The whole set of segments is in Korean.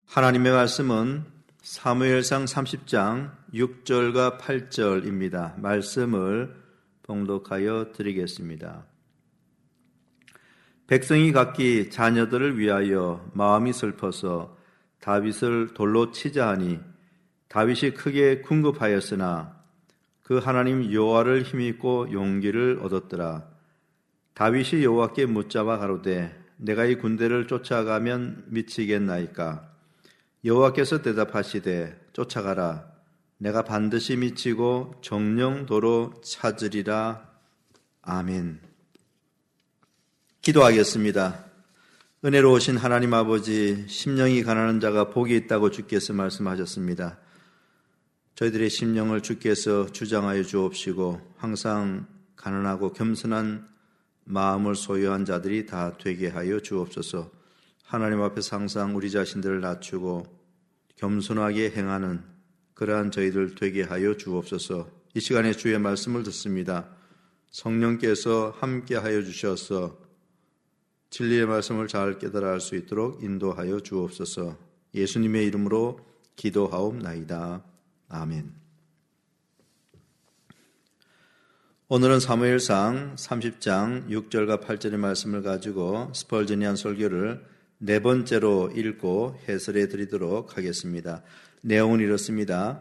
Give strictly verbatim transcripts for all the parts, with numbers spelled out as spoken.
하나님의 말씀은 사무엘상 삼십 장 육 절과 팔 절입니다. 말씀을 봉독하여 드리겠습니다. 백성이 각기 자녀들을 위하여 마음이 슬퍼서 다윗을 돌로 치자 하니 다윗이 크게 궁급하였으나 그 하나님 여호와를 힘입고 용기를 얻었더라. 다윗이 여호와께 묻자마 가로되 내가 이 군대를 쫓아가면 미치겠나이까? 여호와께서 대답하시되 쫓아가라. 내가 반드시 미치고 정령도로 찾으리라. 아멘. 기도하겠습니다. 은혜로우신 하나님 아버지, 심령이 가난한 자가 복이 있다고 주께서 말씀하셨습니다. 저희들의 심령을 주께서 주장하여 주옵시고 항상 가난하고 겸손한 마음을 소유한 자들이 다 되게 하여 주옵소서. 하나님 앞에서 항상 우리 자신들을 낮추고 겸손하게 행하는 그러한 저희들 되게 하여 주옵소서. 이 시간에 주의 말씀을 듣습니다. 성령께서 함께 하여 주셔서 진리의 말씀을 잘 깨달아 알 수 있도록 인도하여 주옵소서. 예수님의 이름으로 기도하옵나이다. 아멘. 오늘은 사무엘상 삼십 장 육 절과 팔 절의 말씀을 가지고 스펄전이한 설교를 네 번째로 읽고 해설해 드리도록 하겠습니다. 내용은 이렇습니다.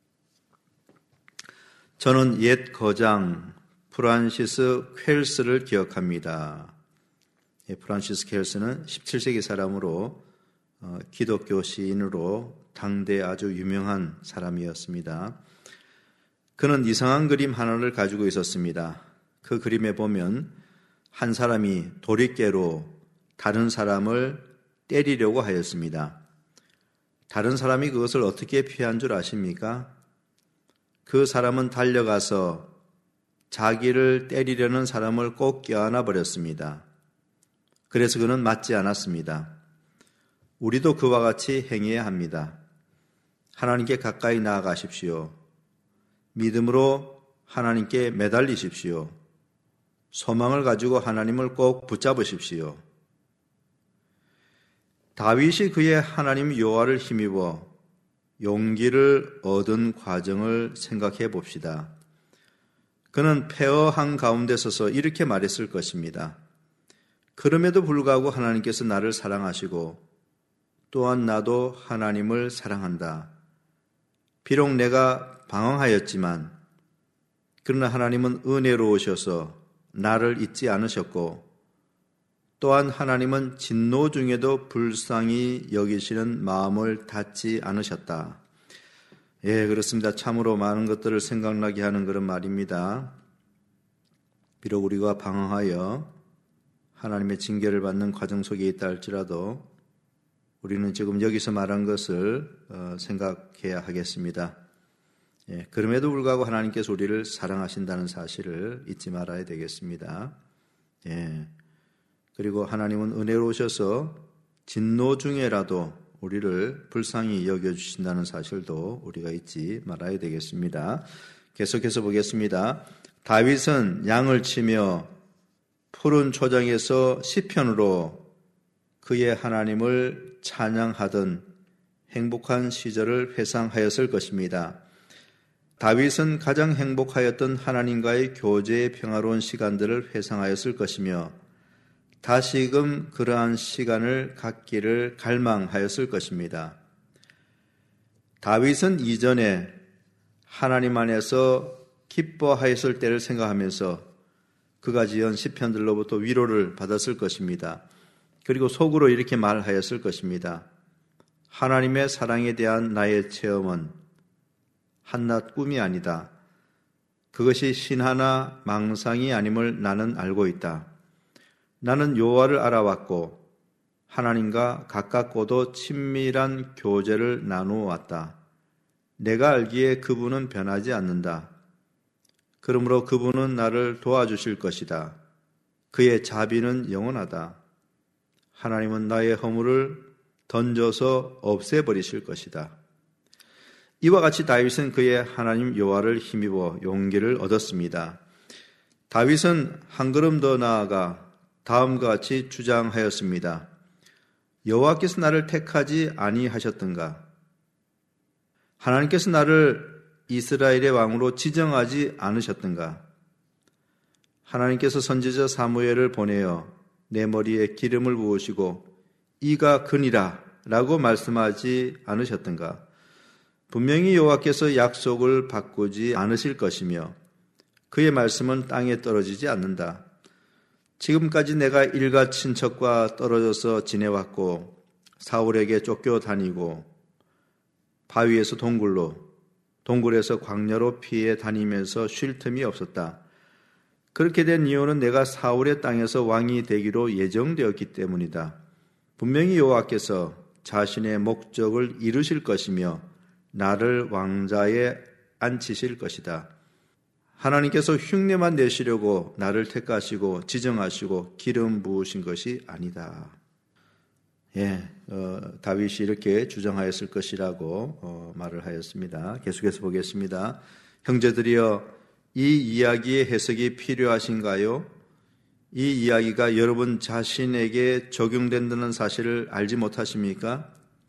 저는 옛 거장 프란시스 퀘르스를 기억합니다. 프란시스 퀘르스는 십칠 세기 사람으로 어, 기독교 시인으로 당대 아주 유명한 사람이었습니다. 그는 이상한 그림 하나를 가지고 있었습니다. 그 그림에 보면 한 사람이 도리깨로 다른 사람을 때리려고 하였습니다. 다른 사람이 그것을 어떻게 피한 줄 아십니까? 그 사람은 달려가서 자기를 때리려는 사람을 꼭 껴안아 버렸습니다. 그래서 그는 맞지 않았습니다. 우리도 그와 같이 행해야 합니다. 하나님께 가까이 나아가십시오. 믿음으로 하나님께 매달리십시오. 소망을 가지고 하나님을 꼭 붙잡으십시오. 다윗이 그의 하나님 여호와를 힘입어 용기를 얻은 과정을 생각해 봅시다. 그는 폐허한 가운데 서서 이렇게 말했을 것입니다. 그럼에도 불구하고 하나님께서 나를 사랑하시고 또한 나도 하나님을 사랑한다. 비록 내가 방황하였지만 그러나 하나님은 은혜로우셔서 나를 잊지 않으셨고 또한 하나님은 진노 중에도 불쌍히 여기시는 마음을 닫지 않으셨다. 예, 그렇습니다. 참으로 많은 것들을 생각나게 하는 그런 말입니다. 비록 우리가 방황하여 하나님의 징계를 받는 과정 속에 있다 할지라도 우리는 지금 여기서 말한 것을 생각해야 하겠습니다. 예, 그럼에도 불구하고 하나님께서 우리를 사랑하신다는 사실을 잊지 말아야 되겠습니다. 예. 그리고 하나님은 은혜로우셔서 진노 중에라도 우리를 불쌍히 여겨주신다는 사실도 우리가 잊지 말아야 되겠습니다. 계속해서 보겠습니다. 다윗은 양을 치며 푸른 초장에서 시편으로 그의 하나님을 찬양하던 행복한 시절을 회상하였을 것입니다. 다윗은 가장 행복하였던 하나님과의 교제의 평화로운 시간들을 회상하였을 것이며 다시금 그러한 시간을 갖기를 갈망하였을 것입니다. 다윗은 이전에 하나님 안에서 기뻐하였을 때를 생각하면서 그가 지은 시편들로부터 위로를 받았을 것입니다. 그리고 속으로 이렇게 말하였을 것입니다. 하나님의 사랑에 대한 나의 체험은 한낱 꿈이 아니다. 그것이 신하나 망상이 아님을 나는 알고 있다. 나는 여호와를 알아왔고 하나님과 가깝고도 친밀한 교제를 나누어 왔다. 내가 알기에 그분은 변하지 않는다. 그러므로 그분은 나를 도와주실 것이다. 그의 자비는 영원하다. 하나님은 나의 허물을 던져서 없애버리실 것이다. 이와 같이 다윗은 그의 하나님 여호와를 힘입어 용기를 얻었습니다. 다윗은 한 걸음 더 나아가 다음과 같이 주장하였습니다. 여호와께서 나를 택하지 아니하셨던가? 하나님께서 나를 이스라엘의 왕으로 지정하지 않으셨던가? 하나님께서 선지자 사무엘을 보내어 내 머리에 기름을 부으시고 이가 그니라 라고 말씀하지 않으셨던가? 분명히 여호와께서 약속을 바꾸지 않으실 것이며 그의 말씀은 땅에 떨어지지 않는다. 지금까지 내가 일가 친척과 떨어져서 지내왔고 사울에게 쫓겨다니고 바위에서 동굴로 동굴에서 광야로 피해 다니면서 쉴 틈이 없었다. 그렇게 된 이유는 내가 사울의 땅에서 왕이 되기로 예정되었기 때문이다. 분명히 여호와께서 자신의 목적을 이루실 것이며 나를 왕자에 앉히실 것이다. 하나님께서 흉내만 내시려고 나를 택하시고 지정하시고 기름 부으신 것이 아니다. 예, 어, 다윗이 이렇게 주장하였을 것이라고 어, 말을 하였습니다. 계속해서 보겠습니다. 형제들이여, 이 이야기의 해석이 필요하신가요? 이 이야기가 여러분 자신에게 적용된다는 사실을 알지 못하십니까?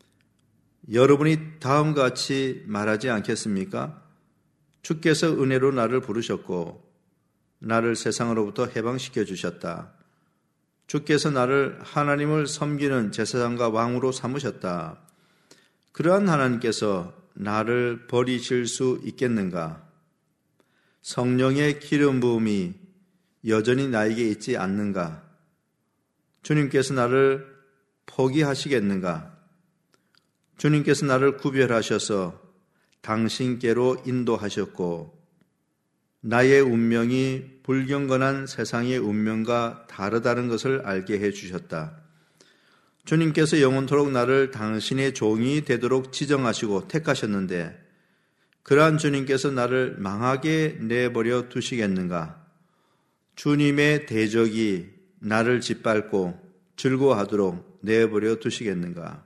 여러분이 다음과 같이 말하지 않겠습니까? 주께서 은혜로 나를 부르셨고 나를 세상으로부터 해방시켜 주셨다. 주께서 나를 하나님을 섬기는 제사장과 왕으로 삼으셨다. 그러한 하나님께서 나를 버리실 수 있겠는가? 성령의 기름 부음이 여전히 나에게 있지 않는가? 주님께서 나를 포기하시겠는가? 주님께서 나를 구별하셔서 당신께로 인도하셨고 나의 운명이 불경건한 세상의 운명과 다르다는 것을 알게 해주셨다. 주님께서 영원토록 나를 당신의 종이 되도록 지정하시고 택하셨는데 그러한 주님께서 나를 망하게 내버려 두시겠는가? 주님의 대적이 나를 짓밟고 즐거워하도록 내버려 두시겠는가?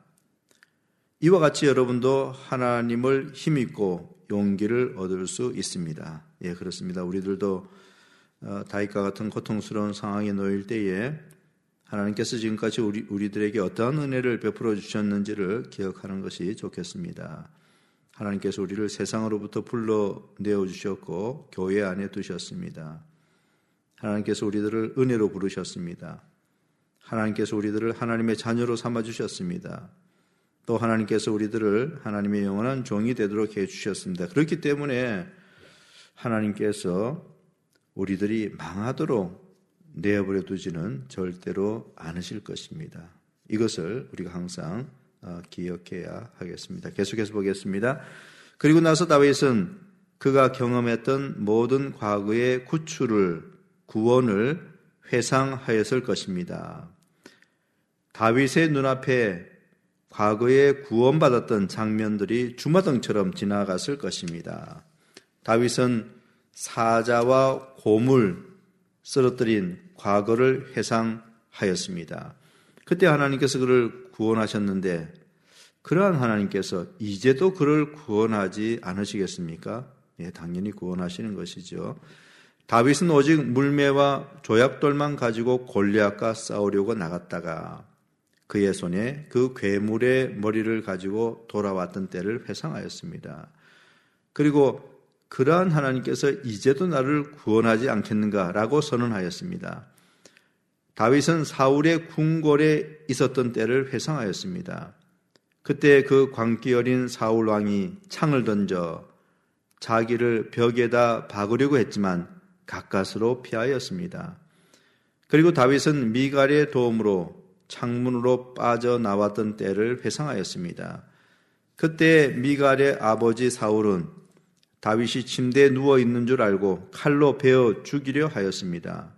이와 같이 여러분도 하나님을 힘입고 용기를 얻을 수 있습니다. 예, 그렇습니다. 우리들도 다윗과 같은 고통스러운 상황에 놓일 때에 하나님께서 지금까지 우리, 우리들에게 어떠한 은혜를 베풀어 주셨는지를 기억하는 것이 좋겠습니다. 하나님께서 우리를 세상으로부터 불러내어 주셨고 교회 안에 두셨습니다. 하나님께서 우리들을 은혜로 부르셨습니다. 하나님께서 우리들을 하나님의 자녀로 삼아주셨습니다. 또 하나님께서 우리들을 하나님의 영원한 종이 되도록 해주셨습니다. 그렇기 때문에 하나님께서 우리들이 망하도록 내어버려 두지는 절대로 않으실 것입니다. 이것을 우리가 항상 기억해야 하겠습니다. 계속해서 보겠습니다. 그리고 나서 다윗은 그가 경험했던 모든 과거의 구출을, 구원을 회상하였을 것입니다. 다윗의 눈앞에 과거에 구원받았던 장면들이 주마등처럼 지나갔을 것입니다. 다윗은 사자와 곰을 쓰러뜨린 과거를 회상하였습니다. 그때 하나님께서 그를 구원하셨는데 그러한 하나님께서 이제도 그를 구원하지 않으시겠습니까? 예, 당연히 구원하시는 것이죠. 다윗은 오직 물매와 조약돌만 가지고 골리앗과 싸우려고 나갔다가 그의 손에 그 괴물의 머리를 가지고 돌아왔던 때를 회상하였습니다. 그리고 그러한 하나님께서 이제도 나를 구원하지 않겠는가라고 선언하였습니다. 다윗은 사울의 궁궐에 있었던 때를 회상하였습니다. 그때 그 광기 어린 사울 왕이 창을 던져 자기를 벽에다 박으려고 했지만 가까스로 피하였습니다. 그리고 다윗은 미갈의 도움으로 창문으로 빠져나왔던 때를 회상하였습니다. 그때 미갈의 아버지 사울은 다윗이 침대에 누워있는 줄 알고 칼로 베어 죽이려 하였습니다.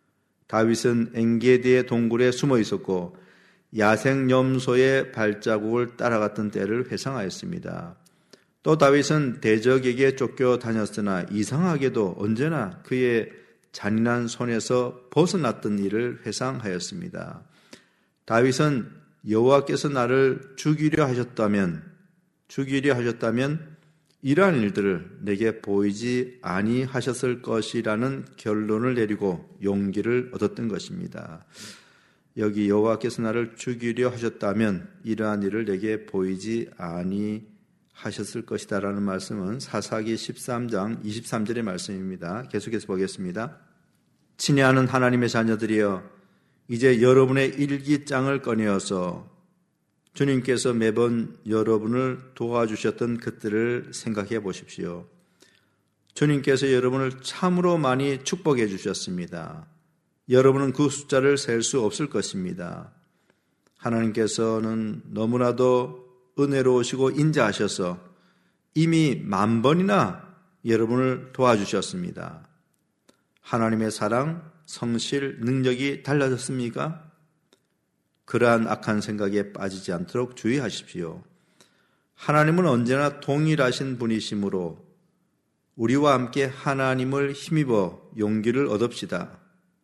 다윗은 엔게디의 동굴에 숨어 있었고 야생 염소의 발자국을 따라갔던 때를 회상하였습니다. 또 다윗은 대적에게 쫓겨다녔으나 이상하게도 언제나 그의 잔인한 손에서 벗어났던 일을 회상하였습니다. 다윗은 여호와께서 나를 죽이려 하셨다면 죽이려 하셨다면 이러한 일들을 내게 보이지 아니하셨을 것이라는 결론을 내리고 용기를 얻었던 것입니다. 여기 여호와께서 나를 죽이려 하셨다면 이러한 일을 내게 보이지 아니하셨을 것이다 라는 말씀은 사사기 십삼 장 이십삼 절의 말씀입니다. 계속해서 보겠습니다. 친애하는 하나님의 자녀들이여, 이제 여러분의 일기장을 꺼내어서 주님께서 매번 여러분을 도와주셨던 것들을 생각해 보십시오. 주님께서 여러분을 참으로 많이 축복해 주셨습니다. 여러분은 그 숫자를 셀 수 없을 것입니다. 하나님께서는 너무나도 은혜로우시고 인자하셔서 이미 만 번이나 여러분을 도와주셨습니다. 하나님의 사랑, 성실, 능력이 달라졌습니까? 그러한 악한 생각에 빠지지 않도록 주의하십시오. 하나님은 언제나 동일하신 분이시므로 우리와 함께 하나님을 힘입어 용기를 얻읍시다.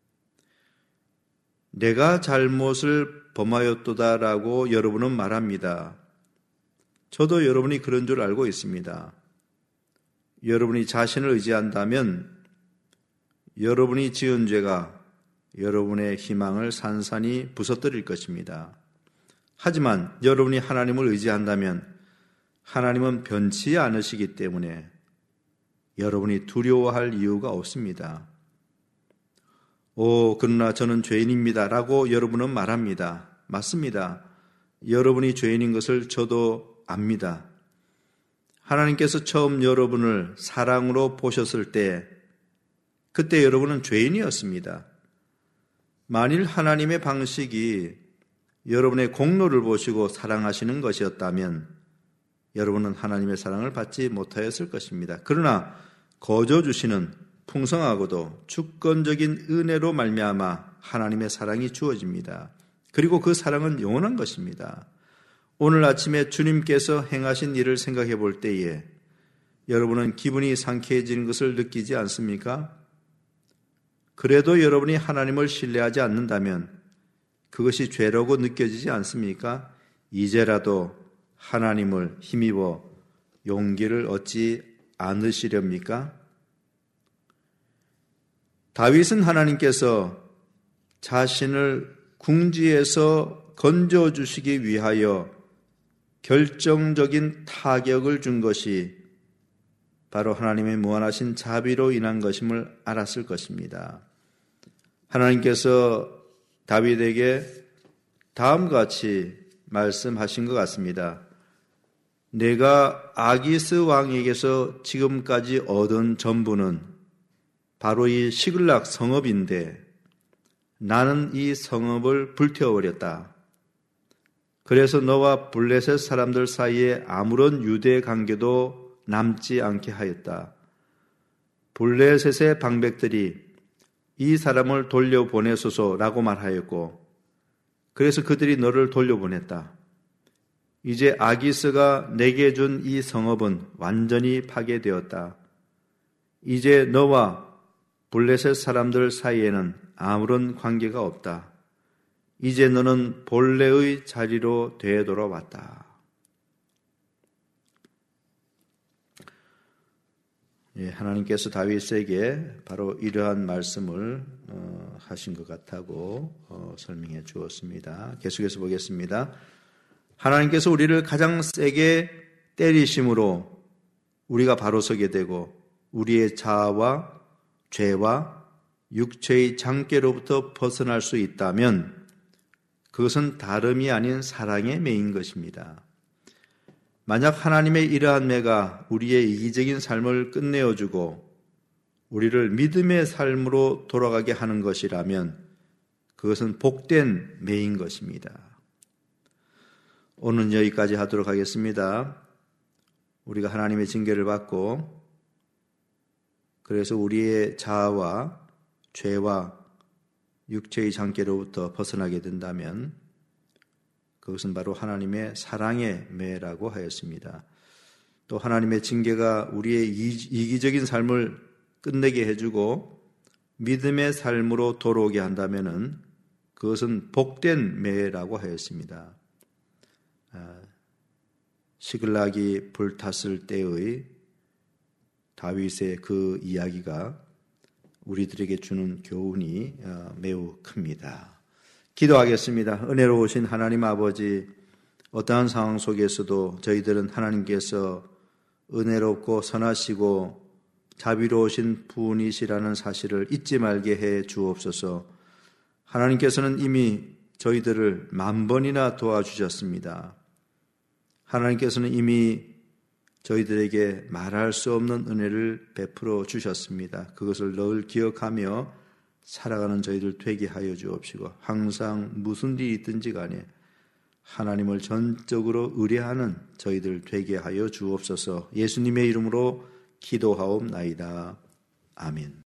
내가 잘못을 범하였도다라고 여러분은 말합니다. 저도 여러분이 그런 줄 알고 있습니다. 여러분이 자신을 의지한다면 여러분이 지은 죄가 여러분의 희망을 산산이 부서뜨릴 것입니다. 하지만 여러분이 하나님을 의지한다면 하나님은 변치 않으시기 때문에 여러분이 두려워할 이유가 없습니다. 오, 그러나 저는 죄인입니다 라고 여러분은 말합니다. 맞습니다. 여러분이 죄인인 것을 저도 압니다. 하나님께서 처음 여러분을 사랑으로 보셨을 때 그때 여러분은 죄인이었습니다. 만일 하나님의 방식이 여러분의 공로를 보시고 사랑하시는 것이었다면 여러분은 하나님의 사랑을 받지 못하였을 것입니다. 그러나 거저 주시는 풍성하고도 주권적인 은혜로 말미암아 하나님의 사랑이 주어집니다. 그리고 그 사랑은 영원한 것입니다. 오늘 아침에 주님께서 행하신 일을 생각해 볼 때에 여러분은 기분이 상쾌해지는 것을 느끼지 않습니까? 그래도 여러분이 하나님을 신뢰하지 않는다면 그것이 죄라고 느껴지지 않습니까? 이제라도 하나님을 힘입어 용기를 얻지 않으시렵니까? 다윗은 하나님께서 자신을 궁지에서 건져주시기 위하여 결정적인 타격을 준 것이 바로 하나님의 무한하신 자비로 인한 것임을 알았을 것입니다. 하나님께서 다윗에게 다음과 같이 말씀하신 것 같습니다. 내가 아기스 왕에게서 지금까지 얻은 전부는 바로 이 시글락 성읍인데 나는 이 성읍을 불태워버렸다. 그래서 너와 블레셋 사람들 사이에 아무런 유대 관계도 남지 않게 하였다. 블레셋의 방백들이 이 사람을 돌려보내소서라고 말하였고 그래서 그들이 너를 돌려보냈다. 이제 아기스가 내게 준 이 성읍은 완전히 파괴되었다. 이제 너와 블레셋 사람들 사이에는 아무런 관계가 없다. 이제 너는 본래의 자리로 되돌아왔다. 예, 하나님께서 다윗에게 바로 이러한 말씀을 어, 하신 것 같다고 어, 설명해 주었습니다. 계속해서 보겠습니다. 하나님께서 우리를 가장 세게 때리심으로 우리가 바로 서게 되고 우리의 자아와 죄와 육체의 장깨로부터 벗어날 수 있다면 그것은 다름이 아닌 사랑의 매인 것입니다. 만약 하나님의 이러한 매가 우리의 이기적인 삶을 끝내어주고 우리를 믿음의 삶으로 돌아가게 하는 것이라면 그것은 복된 매인 것입니다. 오늘은 여기까지 하도록 하겠습니다. 우리가 하나님의 징계를 받고 그래서 우리의 자아와 죄와 육체의 장깨로부터 벗어나게 된다면 그것은 바로 하나님의 사랑의 매라고 하였습니다. 또 하나님의 징계가 우리의 이기적인 삶을 끝내게 해주고 믿음의 삶으로 돌아오게 한다면 그것은 복된 매라고 하였습니다. 시글락이 불탔을 때의 다윗의 그 이야기가 우리들에게 주는 교훈이 매우 큽니다. 기도하겠습니다. 은혜로우신 하나님 아버지, 어떠한 상황 속에서도 저희들은 하나님께서 은혜롭고 선하시고 자비로우신 분이시라는 사실을 잊지 말게 해 주옵소서. 하나님께서는 이미 저희들을 만 번이나 도와주셨습니다. 하나님께서는 이미 저희들에게 말할 수 없는 은혜를 베풀어 주셨습니다. 그것을 늘 기억하며 살아가는 저희들 되게 하여 주옵시고, 항상 무슨 일이 있든지 간에 하나님을 전적으로 의뢰하는 저희들 되게 하여 주옵소서. 예수님의 이름으로 기도하옵나이다. 아멘.